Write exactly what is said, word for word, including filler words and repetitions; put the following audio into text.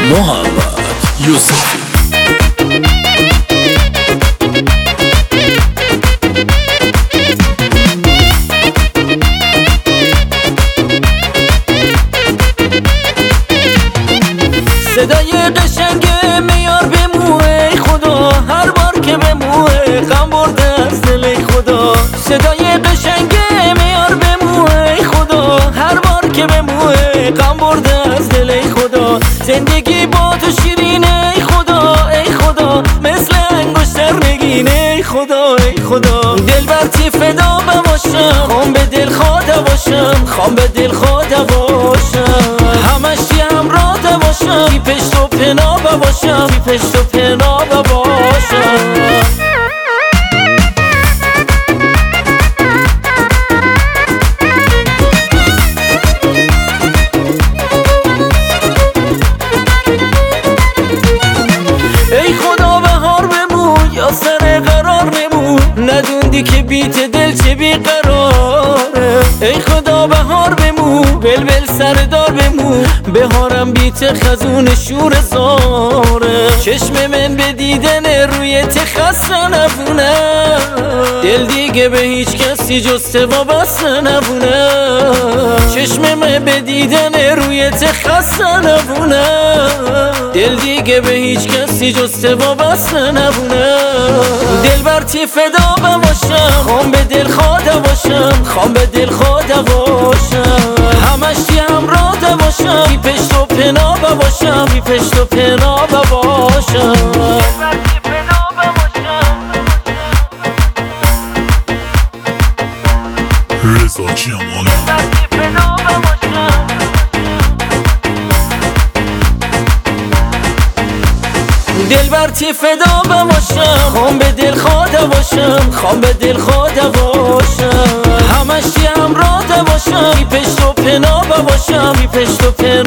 محمد یوسفی. صدای قشنگ میار به موه خدا، هر بار که به موه غم برده از دل خدا. صدای قشنگ میار به موه خدا، هر بار که به موه غم برده از دل خدا. زندگی با تو شیرینه ای خدا، ای خدا، مثل انگشتر نگینه ای خدا، ای خدا. دل برتی فدا باشم، خوام به دل خدا باشم، خوام به دل خدا باشم. همش همراه باشم، بی پشت و پناه باشم، بی پشت و پناه باشم. ای خدا بهار بمون یا سر قرار نمون، ندوندی که بیت دل چه بیقراره. ای خدا بهار بمون، بلبل سردار بمون، بهارم بیت خزون شور زاره. چشم من به دیدن روی خسته نبونه، دل دیگه به هیچ کسی جز تو وابسته نبونه. چشم من به دیدن روی خسته نبونه، دل دیگه به هیچ کسی جز تو وابسته نبونه. دل برتی فدا باشم، خوام به دل خدا باشم، خوام به دل خدا باشم. همش همراه باشم، بی پشت و پناه باشم، بی پشت و پناه باشم. رضا جمالی. دل برتی فدا باشم، خوام به دل خدا باشم، خوام به دل خدا باشم. همش همراه باشم، بی پشت و پناه باشم، بی پشت و پناه